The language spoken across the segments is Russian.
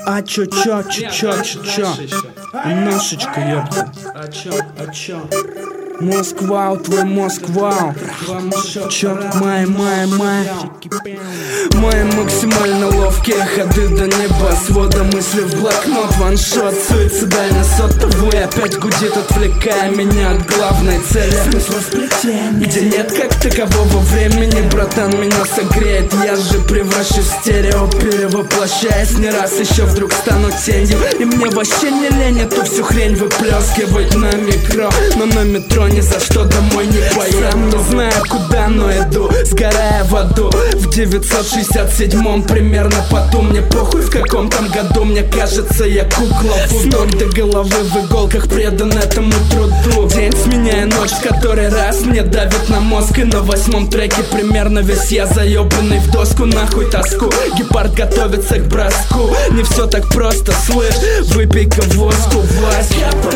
А чё, немножечко, ёпта. Москва, твой Москва. Чёрт, май. Мои максимально ловкие ходы до небосвода. Мысли в блокнот, ваншот, суицидально сотовый опять гудит, отвлекая меня от главной цели. Смысла сплетения, где нет как такового времени. Братан меня согреет, я же превращу стерео, перевоплощаясь не раз, еще вдруг стану тенью. И мне вообще не лень эту всю хрень выплескивать на микро. Но на метро ни за что домой не поеду. Сам не знаю куда, но иду, сгорая в аду. В 967-м примерно поту. Мне похуй в каком там году, мне кажется я кукла. С ног до головы в иголках предан этому труду. День сменяя ночь, в который раз мне давит на мозг. И на 8-м треке примерно весь я заебанный в доску. Нахуй тоску, гепард готовится к броску. Не все так просто, слышь, выпей-ка воску, Вась.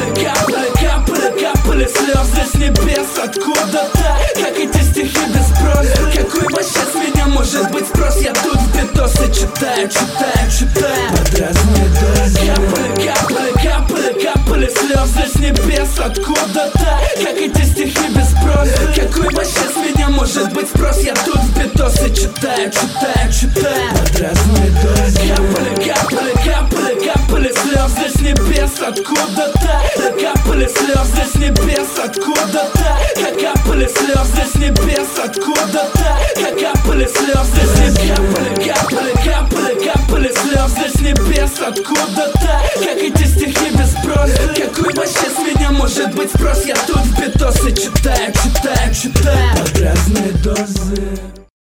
Капали слез с небес откуда-то, как эти стихи без спроса. Какой вообще с меня может быть спрос? Я тут в битосы читаю. Под разные дозы. Капали слез с небес откуда-то, как эти стихи без спроса. Какой вообще с меня может быть спрос? Я тут в битосы читаю. Под разные дозы. Капали слез с небес откуда-то. Капали слез с небес откуда-то. Капали слез с небес откуда-то. Капали слез с небес. Капали слез с небес откуда-то, как эти стихи без спроса. Какой вообще с меня может быть спрос? Я тут в битосы читаю. Под разные дозы.